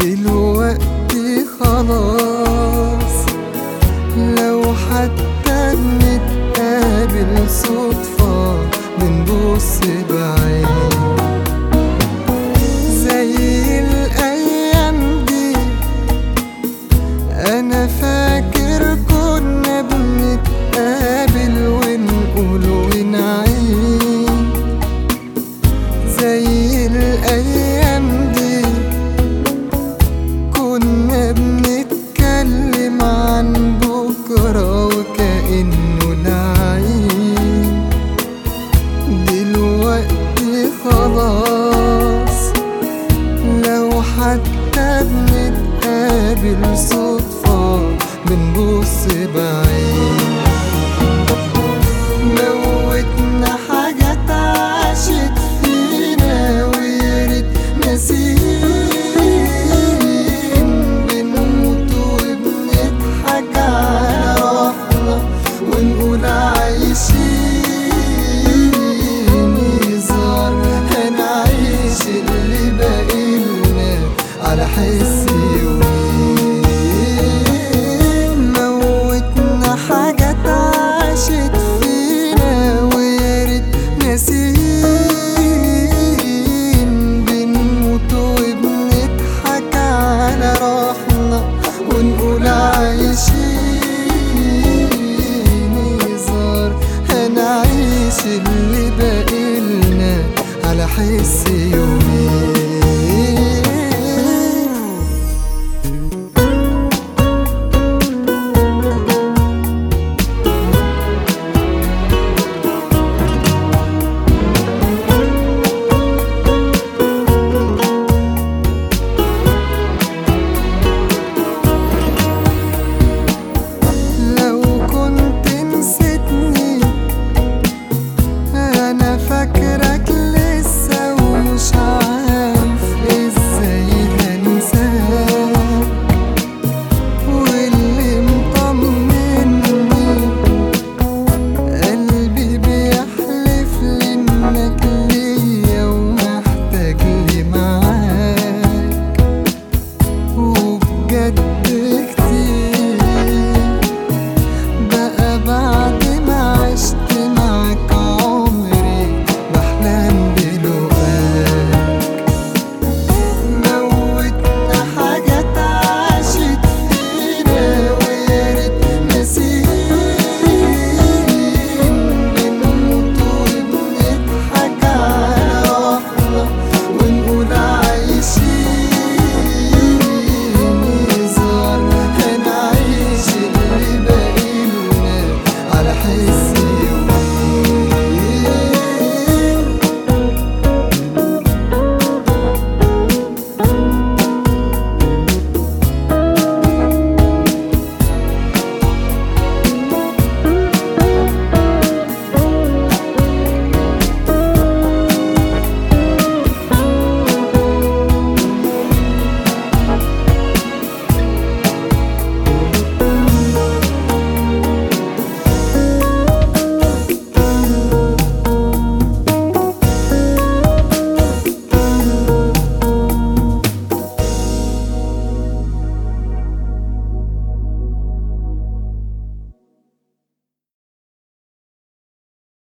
دلوقتي خلاص، لو حتى بنتقابل صدفة بنبص بعيد زي الأيام دي. أنا فاكر كنا بنتقابل ونقول ونعيد زي الأيام دي. كنا بنتكلم عن بكرة وكأنه نعيم. دلوقتي خلاص، لو حتى بنتقابل صدفة بنبص بعيد. موتنا حاجات عاشت فينا وياريت ناسين. بنموت وبنضحك على روحنا ونقول عايشين. يظهر هنعيش اللي باقيلنا على حس